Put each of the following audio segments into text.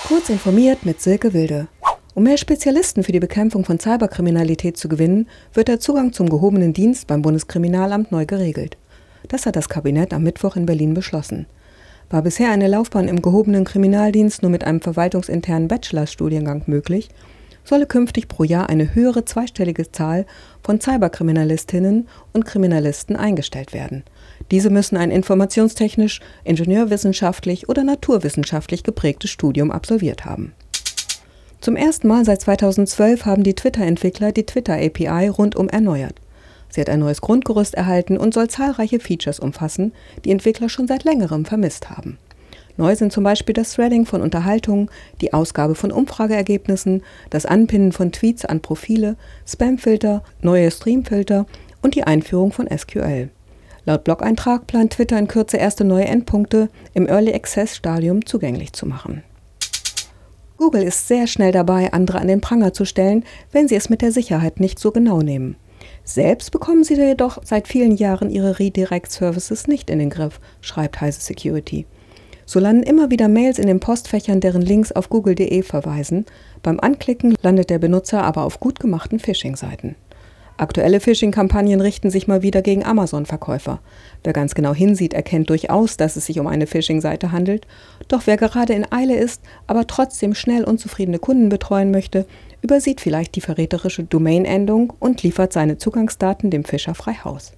Kurz informiert mit Silke Wilde. Um mehr Spezialisten für die Bekämpfung von Cyberkriminalität zu gewinnen, wird der Zugang zum gehobenen Dienst beim Bundeskriminalamt neu geregelt. Das hat das Kabinett am Mittwoch in Berlin beschlossen. War bisher eine Laufbahn im gehobenen Kriminaldienst nur mit einem verwaltungsinternen Bachelorstudiengang möglich, solle künftig pro Jahr eine höhere zweistellige Zahl von Cyberkriminalistinnen und Kriminalisten eingestellt werden. Diese müssen ein informationstechnisch, ingenieurwissenschaftlich oder naturwissenschaftlich geprägtes Studium absolviert haben. Zum ersten Mal seit 2012 haben die Twitter-Entwickler die Twitter-API rundum erneuert. Sie hat ein neues Grundgerüst erhalten und soll zahlreiche Features umfassen, die Entwickler schon seit längerem vermisst haben. Neu sind zum Beispiel das Threading von Unterhaltungen, die Ausgabe von Umfrageergebnissen, das Anpinnen von Tweets an Profile, Spamfilter, neue Streamfilter und die Einführung von SQL. Laut Blog-Eintrag plant Twitter in Kürze erste neue Endpunkte im Early Access Stadium zugänglich zu machen. Google ist sehr schnell dabei, andere an den Pranger zu stellen, wenn sie es mit der Sicherheit nicht so genau nehmen. Selbst bekommen sie jedoch seit vielen Jahren ihre Redirect-Services nicht in den Griff, schreibt Heise Security. So landen immer wieder Mails in den Postfächern, deren Links auf google.de verweisen. Beim Anklicken landet der Benutzer aber auf gut gemachten Phishing-Seiten. Aktuelle Phishing-Kampagnen richten sich mal wieder gegen Amazon-Verkäufer. Wer ganz genau hinsieht, erkennt durchaus, dass es sich um eine Phishing-Seite handelt. Doch wer gerade in Eile ist, aber trotzdem schnell unzufriedene Kunden betreuen möchte, übersieht vielleicht die verräterische Domain-Endung und liefert seine Zugangsdaten dem Fischer frei Haus.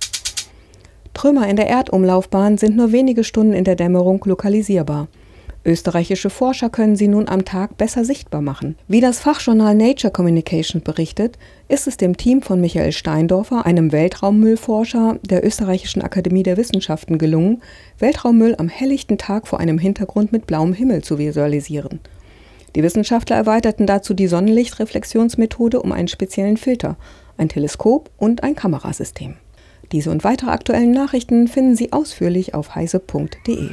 Trümmer in der Erdumlaufbahn sind nur wenige Stunden in der Dämmerung lokalisierbar. Österreichische Forscher können sie nun am Tag besser sichtbar machen. Wie das Fachjournal Nature Communications berichtet, ist es dem Team von Michael Steindorfer, einem Weltraummüllforscher der Österreichischen Akademie der Wissenschaften, gelungen, Weltraummüll am helllichten Tag vor einem Hintergrund mit blauem Himmel zu visualisieren. Die Wissenschaftler erweiterten dazu die Sonnenlichtreflexionsmethode um einen speziellen Filter, ein Teleskop und ein Kamerasystem. Diese und weitere aktuellen Nachrichten finden Sie ausführlich auf heise.de.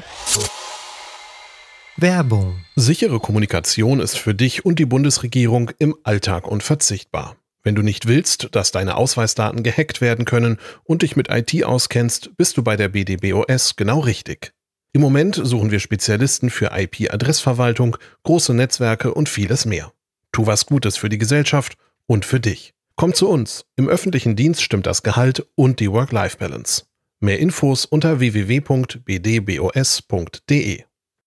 Werbung. Sichere Kommunikation ist für dich und die Bundesregierung im Alltag unverzichtbar. Wenn du nicht willst, dass deine Ausweisdaten gehackt werden können und dich mit IT auskennst, bist du bei der BDBOS genau richtig. Im Moment suchen wir Spezialisten für IP-Adressverwaltung, große Netzwerke und vieles mehr. Tu was Gutes für die Gesellschaft und für dich. Komm zu uns. Im öffentlichen Dienst stimmt das Gehalt und die Work-Life-Balance. Mehr Infos unter www.bdbos.de.